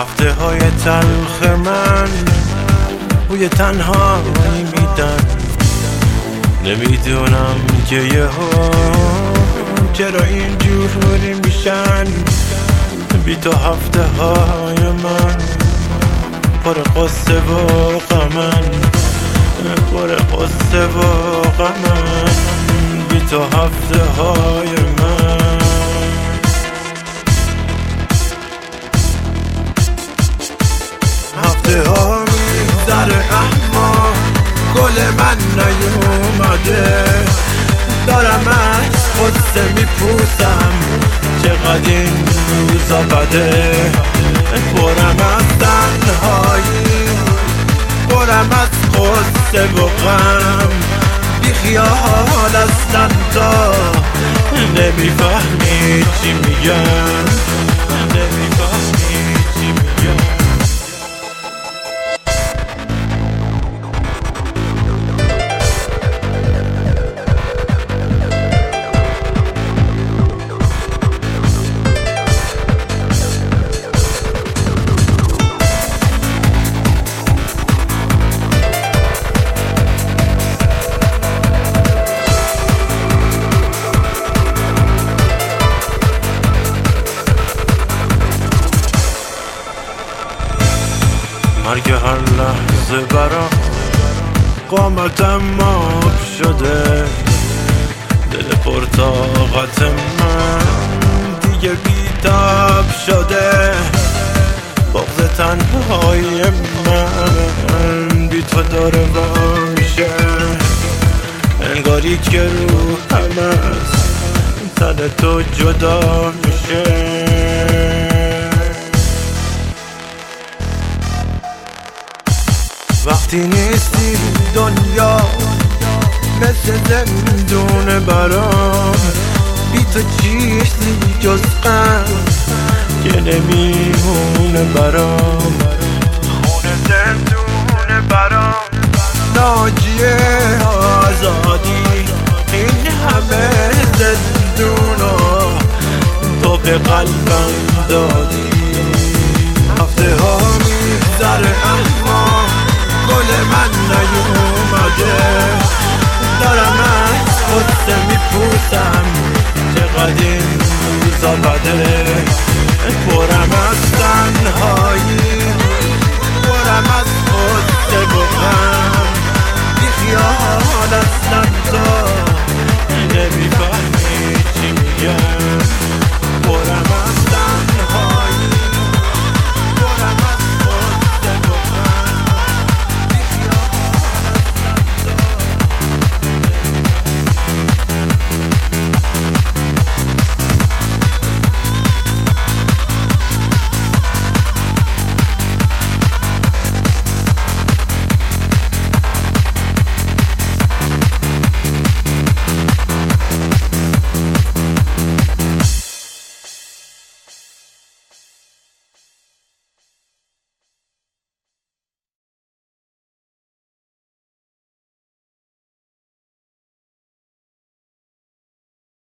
هفته های تلخ من بوی تنهایی میدن. نمیدونم که یهو چرا اینجوری میشن. بی تو هفته های من پر قصه و غمن، پر قصه و غمن. بی تو هفته های من. هفته ها میگذره اما گل من نیومده. دارم از قصه میپوسم چقدر این روزا بده. پرم از تنهایی، پرم از قصه و غم. بی خیال اصلا تا نمیفهمی چی میگن، نمیفهمی چی میگن. مرگ هر لحظه برام قامتم آب شده. دل پرطاقت من دیگه بیتاب شده. بغض تنهای من بی تو داره وا میشه. انگاری که روحم از تن تو جدا میشه. وقتی نیستی دنیا مثل زندون برام. بی تو چیزی جز غم که نمیمونه برام. خونه زندون برام، ناجیه آزادی. این همه زندونا تو به قلبم دادی. هفته ها میگذره اما گل من نیومده. دارم از قصه میپوسم چقدر این روزا بده.